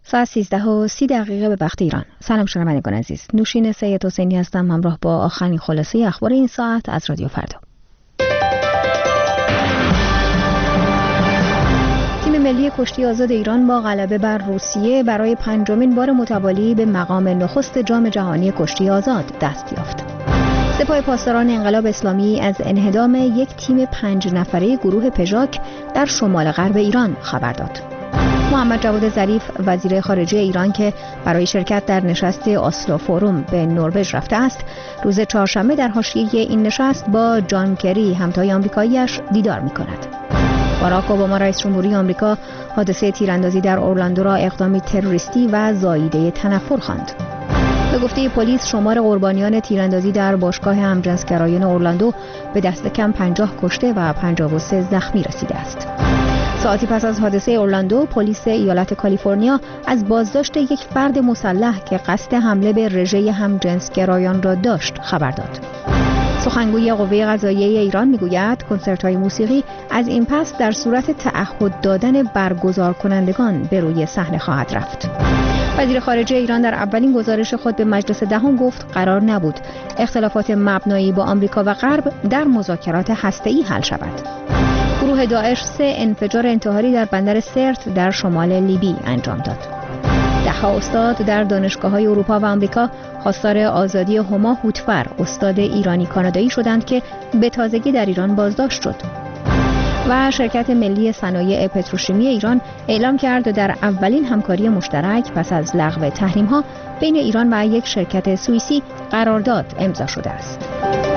ساعت 13:30 به وقت ایران. سلام شنوندگان عزیز. نوشین سید حسینی هستم همراه با آخرین خلاصه اخبار این ساعت از رادیو فردا. تیم ملی کشتی آزاد ایران با غلبه بر روسیه برای پنجمین بار متوالی به مقام نخست جام جهانی کشتی آزاد دست یافت. سپاه پاسداران انقلاب اسلامی از انهدام یک تیم 5 نفره گروه پژاک در شمال غرب ایران خبر داد. محمد جواد ظریف وزیر خارجه ایران که برای شرکت در نشست اسلو فوروم به نروژ رفته است، روز چهارشنبه در حاشیه این نشست با جان کری همتای آمریکایی‌اش دیدار می‌کند. باراک اوباما رئیس جمهوری آمریکا حادثه تیراندازی در اورلاندو را اقدامی تروریستی و زاییده تنفر خواند. به گفته پلیس شمار قربانیان تیراندازی در باشگاه همجنسگرایان اورلاندو به دست کم 50 کشته و 53 زخمی رسیده است. ساعتی پس از حادثه اورلاندو، پلیس ایالت کالیفرنیا از بازداشت یک فرد مسلح که قصد حمله به رژه همجنسگرایان را داشت خبر داد. سخنگوی قوه قضاییه ایران میگوید کنسرت‌های موسیقی از این پس در صورت تعهد دادن برگزار کنندگان به روی صحنه خواهد رفت. وزیر خارجه ایران در اولین گزارش خود به مجلس دهم گفت قرار نبود اختلافات مبنایی با آمریکا و غرب در مذاکرات هسته‌ای حل شود. گروه داعش 3 انفجار انتحاری در بندر سرت در شمال لیبی انجام داد. ده‌ها استاد در دانشگاه‌های اروپا و آمریکا خواستار آزادی هما هوتفر، استاد ایرانی کانادایی شدند که به تازگی در ایران بازداشت شد. و شرکت ملی صنایع پتروشیمی ایران اعلام کرد در اولین همکاری مشترک پس از لغو تحریم‌ها بین ایران و یک شرکت سوئیسی قرارداد امضا شده است.